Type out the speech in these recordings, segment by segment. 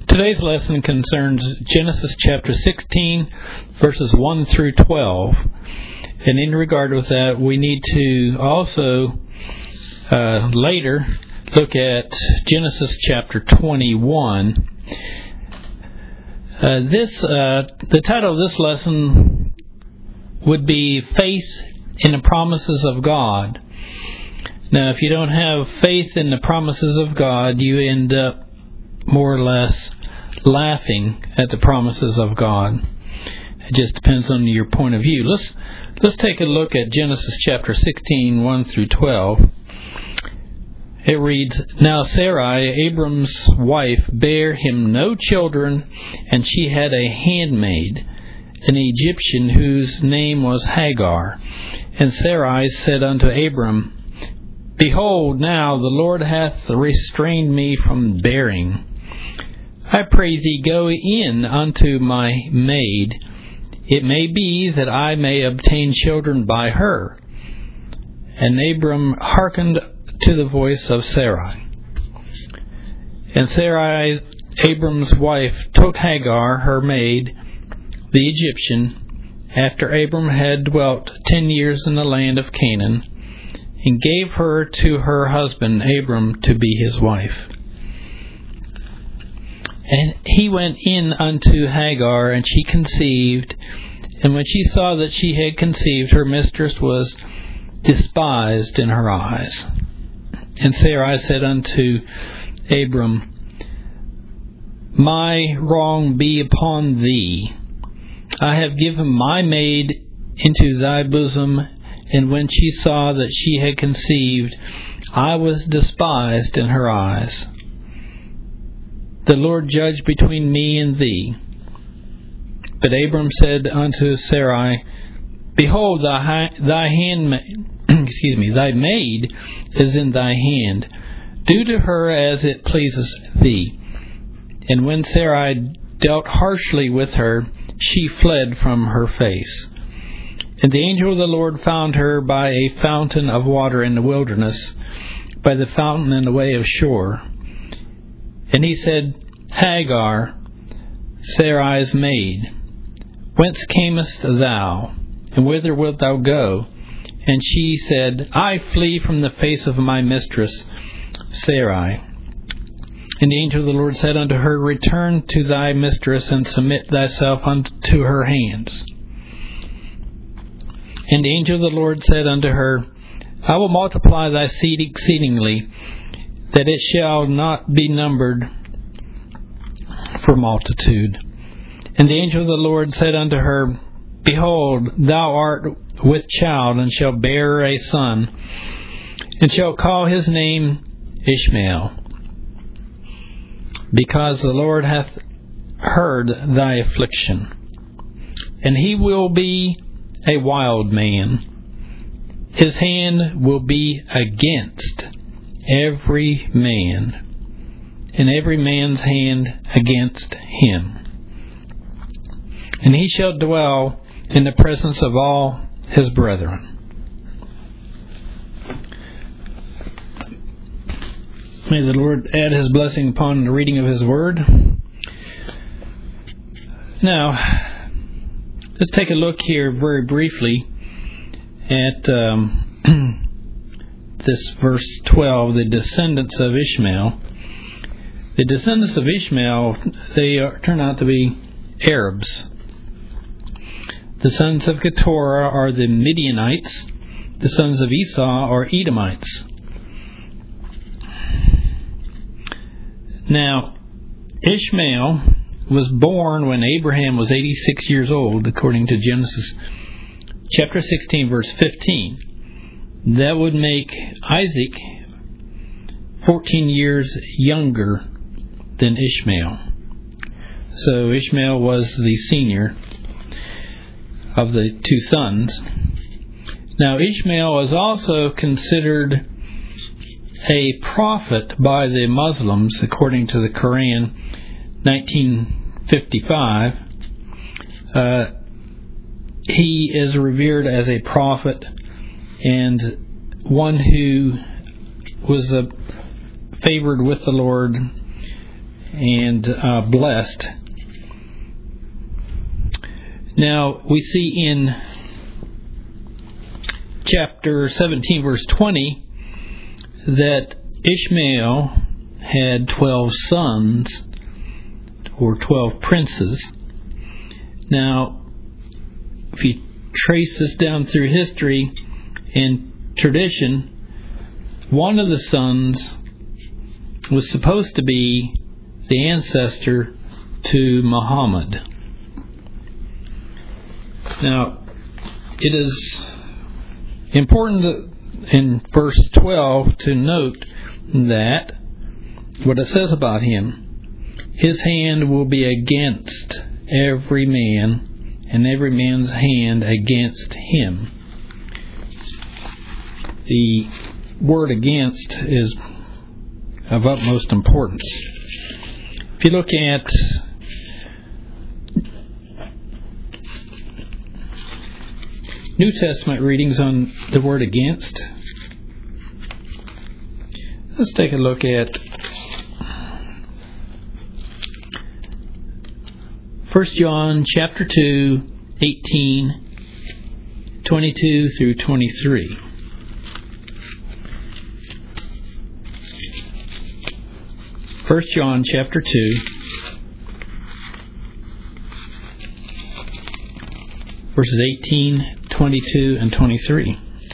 Today's lesson concerns Genesis chapter 16, verses 1 through 12. And in regard with that, we need to also later look at Genesis chapter 21. The title of this lesson would be Faith in the Promises of God. Now, if you don't have faith in the promises of God, you end up more or less laughing at the promises of God. It just depends on your point of view. Let's take a look at Genesis chapter 16, 1 through 12. It reads, "Now Sarai, Abram's wife, bare him no children, and she had a handmaid, an Egyptian, whose name was Hagar. And Sarai said unto Abram, Behold, now the Lord hath restrained me from bearing. I pray thee, go in unto my maid. It may be that I may obtain children by her. And Abram hearkened to the voice of Sarai. And Sarai, Abram's wife, took Hagar, her maid, the Egyptian, after Abram had dwelt 10 years in the land of Canaan, and gave her to her husband Abram to be his wife. And he went in unto Hagar, and she conceived. And when she saw that she had conceived, her mistress was despised in her eyes. And Sarai said unto Abram, My wrong be upon thee. I have given my maid into thy bosom, and when she saw that she had conceived, I was despised in her eyes. The Lord judge between me and thee. But Abram said unto Sarai, Behold, thy maid is in thy hand. Do to her as it pleases thee. And when Sarai dealt harshly with her, she fled from her face. And the angel of the Lord found her by a fountain of water in the wilderness, by the fountain in the way of Shur. And he said, Hagar, Sarai's maid, whence camest thou, and whither wilt thou go? And she said, I flee from the face of my mistress, Sarai. And the angel of the Lord said unto her, Return to thy mistress, and submit thyself unto her hands. And the angel of the Lord said unto her, I will multiply thy seed exceedingly, that it shall not be numbered for multitude. And the angel of the Lord said unto her, Behold, thou art with child, and shalt bear a son, and shalt call his name Ishmael, because the Lord hath heard thy affliction. And he will be a wild man. His hand will be against every man, and every man's hand against him. And he shall dwell in the presence of all his brethren. May the Lord add his blessing upon the reading of his word. Now, let's take a look here very briefly at this verse 12, the descendants of Ishmael. The descendants of Ishmael, they turn out to be Arabs. The sons of Keturah are the Midianites. The sons of Esau are Edomites. Now, Ishmael was born when Abraham was 86 years old, according to Genesis chapter 16, verse 15. That would make Isaac 14 years younger than Ishmael. So Ishmael was the senior of the two sons. Now, Ishmael is also considered a prophet by the Muslims, according to the Quran, 1955. He is revered as a prophet and one who was favored with the Lord and blessed. Now, we see in chapter 17, verse 20, that Ishmael had 12 sons, or 12 princes. Now, if you trace this down through history and tradition, one of the sons was supposed to be the ancestor to Muhammad. Now, it is important in verse 12 to note that what it says about him, his hand will be against every man, and every man's hand against him. The word against is of utmost importance. If you look at New Testament readings on the word against, let's take a look at 1 John chapter 2, 18, 22 through 23. 1 John chapter 2, verses 18, 22, and 23.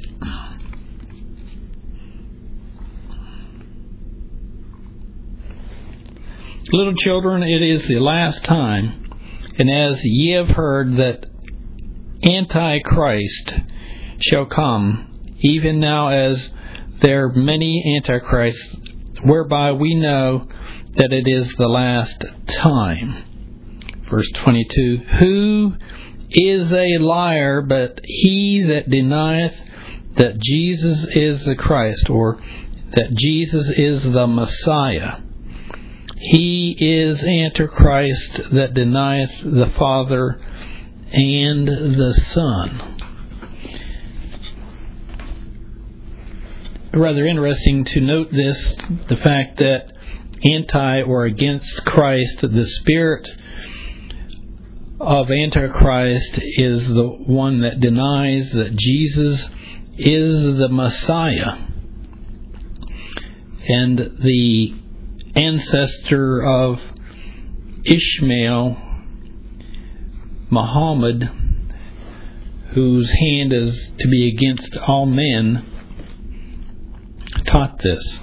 Little children, it is the last time, and as ye have heard that Antichrist shall come, even now as there are many Antichrists, whereby we know that it is the last time. Verse 22, who is a liar but he that denieth that Jesus is the Christ, or that Jesus is the Messiah? He is Antichrist that denieth the Father and the Son. Rather interesting to note this, the fact that anti or against Christ, the spirit of Antichrist is the one that denies that Jesus is the Messiah. And the ancestor of Ishmael, Muhammad, whose hand is to be against all men, taught this.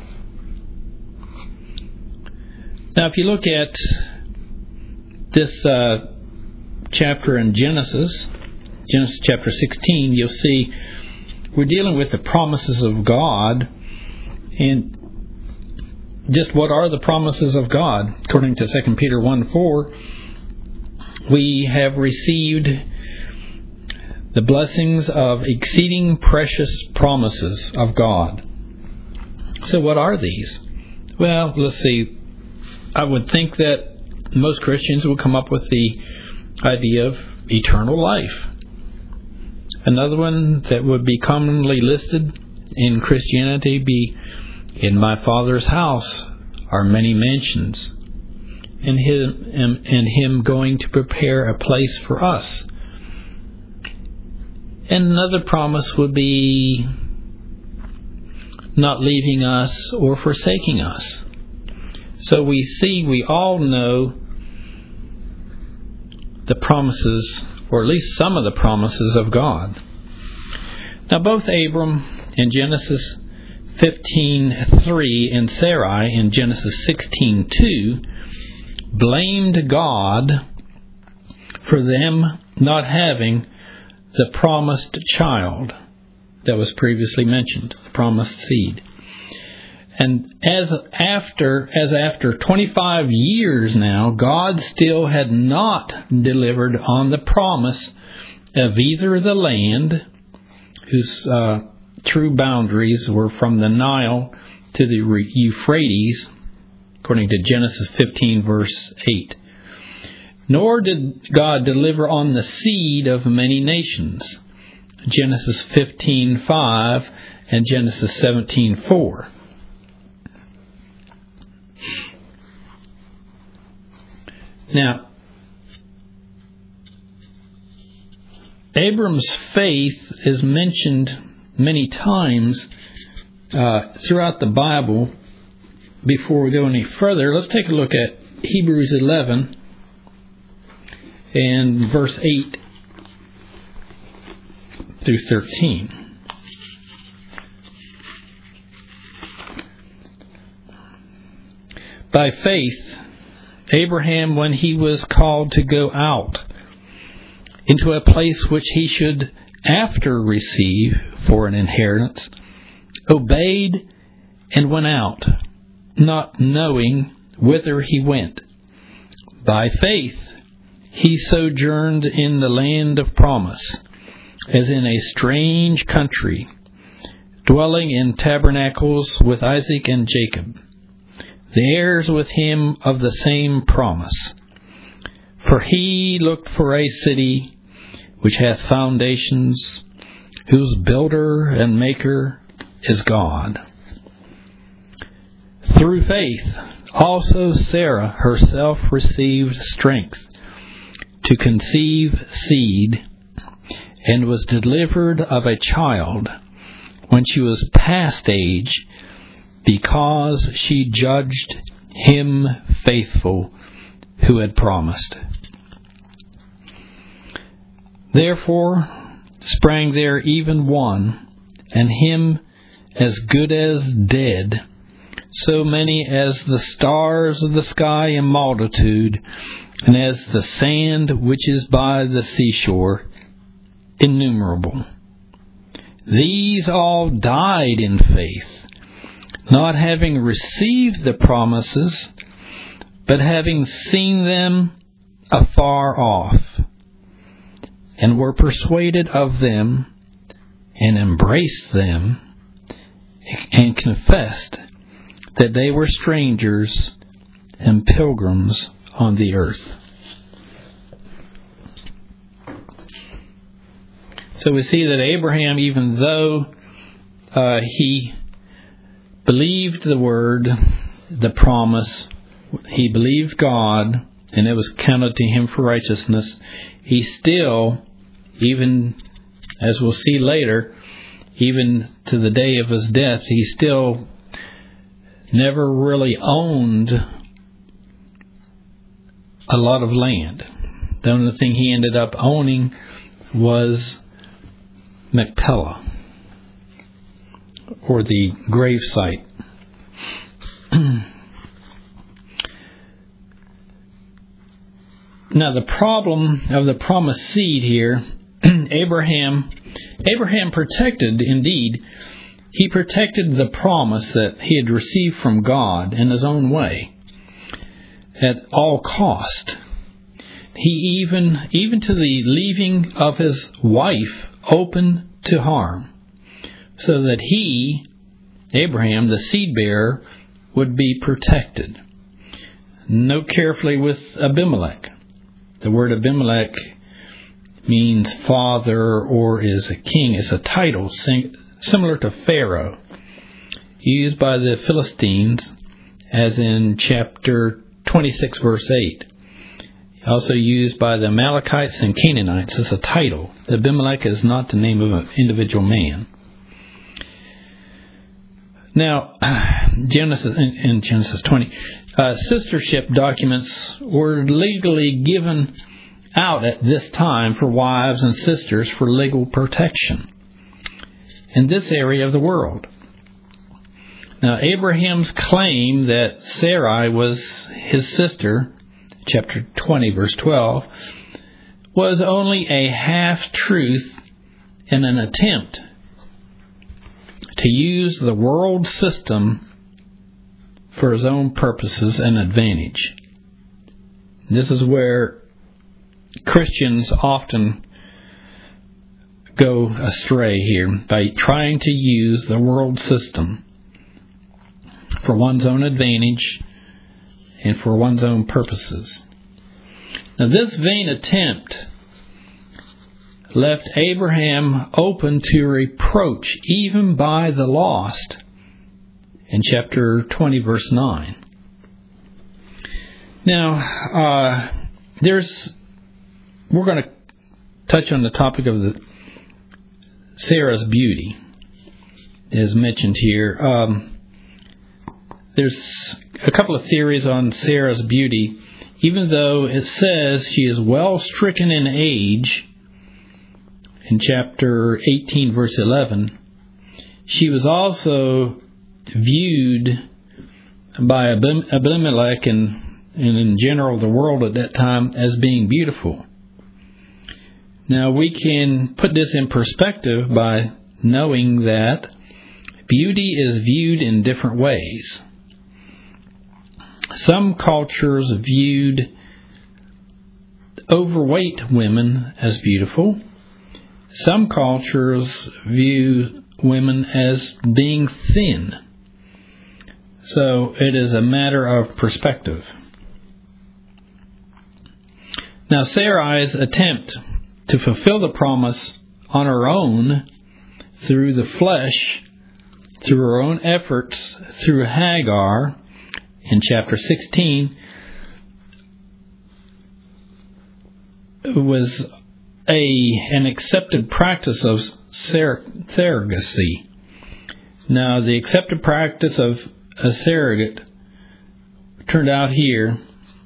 Now, if you look at this chapter in Genesis chapter 16, you'll see we're dealing with the promises of God. And just what are the promises of God? According to 2 Peter 1:4, we have received the blessings of exceeding precious promises of God. So what are these? Well, let's see. I would think that most Christians will come up with the idea of eternal life. Another one that would be commonly listed in Christianity be, in my Father's house are many mansions, and him going to prepare a place for us. And another promise would be not leaving us or forsaking us. So we all know the promises, or at least some of the promises of God. Now, both Abram in Genesis 15:3 and Sarai in Genesis 16:2 blamed God for them not having the promised child that was previously mentioned, the promised seed. And as after 25 years now, God still had not delivered on the promise of either the land, whose true boundaries were from the Nile to the Euphrates, according to Genesis 15, verse 8. Nor did God deliver on the seed of many nations, Genesis 15:5 and Genesis 17:4. Now, Abram's faith is mentioned many times throughout the Bible. Before we go any further, let's take a look at Hebrews 11 and verse 8 through 13. By faith, Abraham, when he was called to go out into a place which he should after receive for an inheritance, obeyed and went out, not knowing whither he went. By faith, he sojourned in the land of promise, as in a strange country, dwelling in tabernacles with Isaac and Jacob, the heirs with him of the same promise. For he looked for a city which hath foundations, whose builder and maker is God. Through faith also Sarah herself received strength to conceive seed, and was delivered of a child when she was past age, because she judged him faithful who had promised. Therefore sprang there even one, and him as good as dead, so many as the stars of the sky in multitude, and as the sand which is by the seashore, innumerable. These all died in faith, not having received the promises, but having seen them afar off, and were persuaded of them, and embraced them, and confessed that they were strangers and pilgrims on the earth. So we see that Abraham, even though he believed the word, the promise, he believed God, and it was counted to him for righteousness, he still, even as we'll see later, even to the day of his death, he still never really owned a lot of land. The only thing he ended up owning was Machpelah, or the grave site. Now, the problem of the promised seed here, Abraham protected, indeed, he protected the promise that he had received from God in his own way, at all cost. He even to the leaving of his wife open to harm, so that he, Abraham, the seed bearer, would be protected. Note carefully with Abimelech. The word Abimelech means father or is a king. It's a title similar to Pharaoh, used by the Philistines, as in chapter 26, verse 8. Also used by the Amalekites and Canaanites as a title. Abimelech is not the name of an individual man. Now, in Genesis 20, sistership documents were legally given out at this time for wives and sisters for legal protection in this area of the world. Now, Abraham's claim that Sarai was his sister, chapter 20, verse 12, was only a half-truth and an attempt to use the world system for his own purposes and advantage. This is where Christians often go astray here, by trying to use the world system for one's own advantage and for one's own purposes. Now, this vain attempt left Abraham open to reproach even by the lost in chapter 20, verse 9. Now, we're going to touch on the topic of Sarah's beauty, as mentioned here. There's a couple of theories on Sarah's beauty. Even though it says she is well stricken in age, in chapter 18, verse 11, she was also viewed by Abimelech and in general the world at that time as being beautiful. Now we can put this in perspective by knowing that beauty is viewed in different ways. Some cultures viewed overweight women as beautiful. Some cultures view women as being thin. So it is a matter of perspective. Now Sarai's attempt to fulfill the promise on her own through the flesh, through her own efforts, through Hagar, in chapter 16, was an accepted practice of surrogacy. Now, the accepted practice of a surrogate turned out here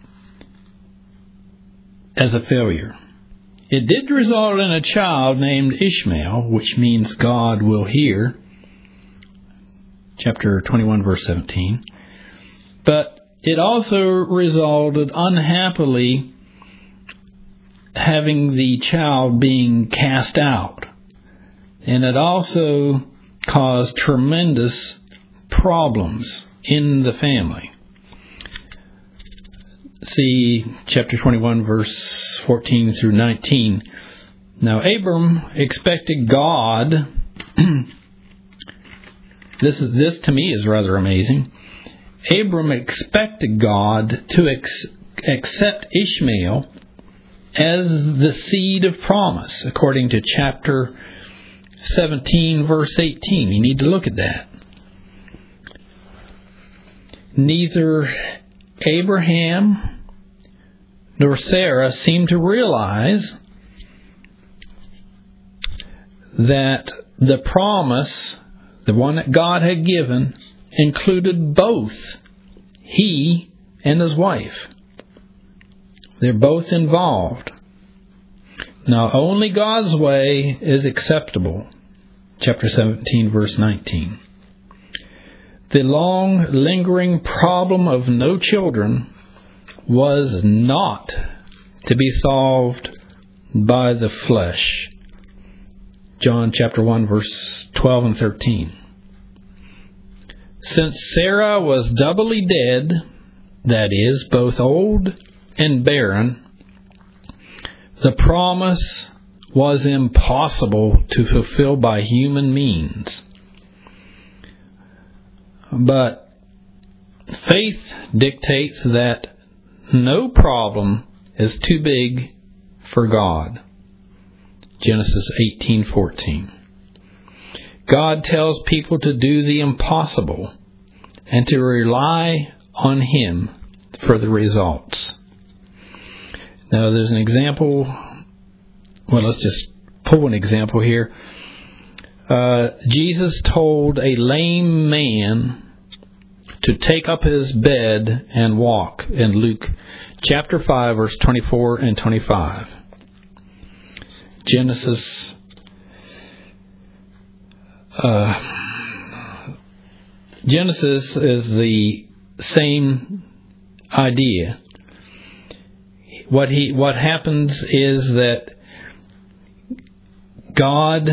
as a failure. It did result in a child named Ishmael, which means God will hear, chapter 21, verse 17. But it also resulted unhappily having the child being cast out. And it also caused tremendous problems in the family. See chapter 21, verse 14 through 19. Now Abram expected God. This to me is rather amazing. Abram expected God to accept Ishmael as the seed of promise, according to chapter 17, verse 18. You need to look at that. Neither Abraham nor Sarah seemed to realize that the promise, the one that God had given, included both he and his wife. They're both involved. Now, only God's way is acceptable. Chapter 17, verse 19. The long, lingering problem of no children was not to be solved by the flesh. John chapter 1, verse 12 and 13. Since Sarah was doubly dead, that is, both old and barren, the promise was impossible to fulfill by human means. But faith dictates that no problem is too big for God. Genesis 18:14. God tells people to do the impossible and to rely on Him for the results. Now, there's an example. Well, let's just pull an example here. Jesus told a lame man to take up his bed and walk in Luke chapter 5, verse 24 and 25. Genesis is the same idea. What happens is that God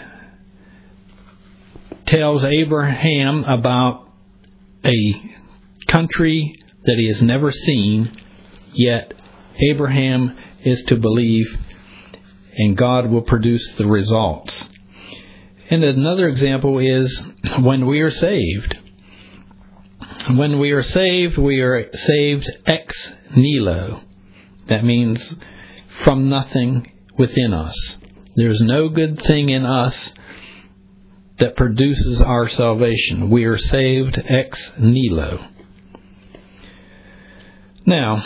tells Abraham about a country that he has never seen, yet Abraham is to believe, and God will produce the results. And another example is when we are saved. When we are saved ex nihilo. That means from nothing within us. There's no good thing in us that produces our salvation. We are saved ex nihilo. Now,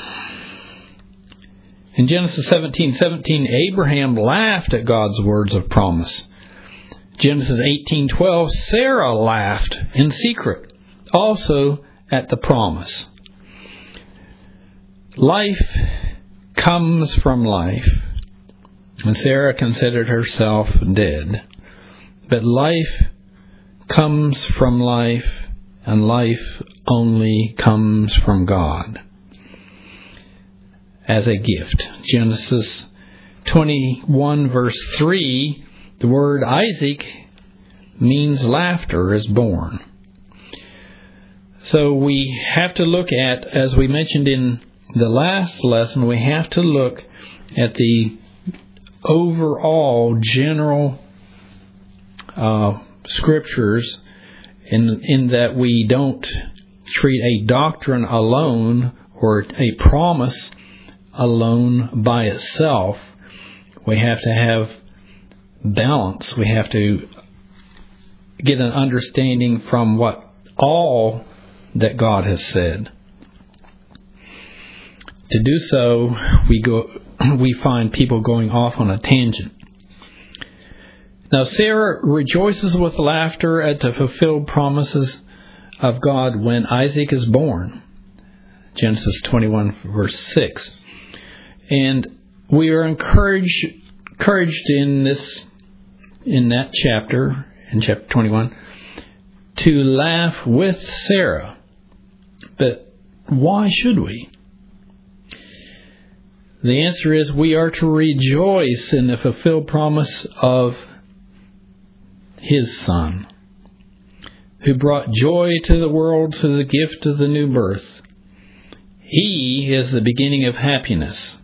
in Genesis 17:17, Abraham laughed at God's words of promise. Genesis 18:12, Sarah laughed in secret, also at the promise. Life comes from life, and Sarah considered herself dead. But life comes from life, and life only comes from God as a gift. Genesis 21 verse 3, the word Isaac means laughter is born. So we have to look at, as we mentioned in the last lesson, we have to look at the overall general scriptures in that we don't treat a doctrine alone or a promise alone by itself. We have to have balance. We have to get an understanding from what all that God has said. To do so, we find people going off on a tangent. Now, Sarah rejoices with laughter at the fulfilled promises of God when Isaac is born. Genesis 21 verse 6. And we are encouraged in that chapter, in chapter 21, to laugh with Sarah. But why should we? The answer is we are to rejoice in the fulfilled promise of His Son, who brought joy to the world through the gift of the new birth. He is the beginning of happiness.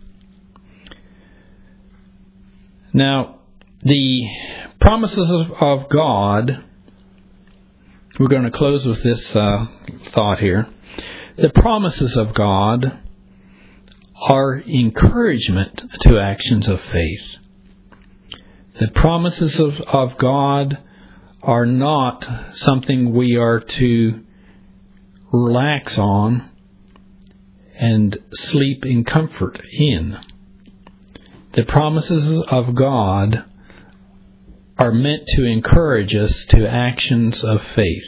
Now, the promises of God, we're going to close with this thought here. The promises of God are encouragement to actions of faith. The promises of God are not something we are to relax on and sleep in comfort in. The promises of God are meant to encourage us to actions of faith.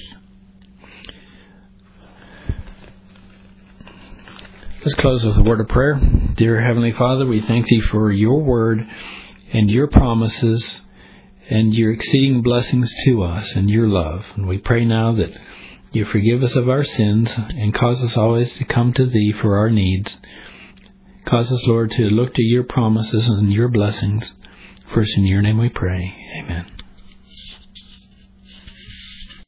Let's close with a word of prayer. Dear Heavenly Father, we thank Thee for Your word and Your promises and Your exceeding blessings to us and Your love. And we pray now that You forgive us of our sins and cause us always to come to Thee for our needs. Cause us, Lord, to look to Your promises and Your blessings. First, in Your name we pray. Amen.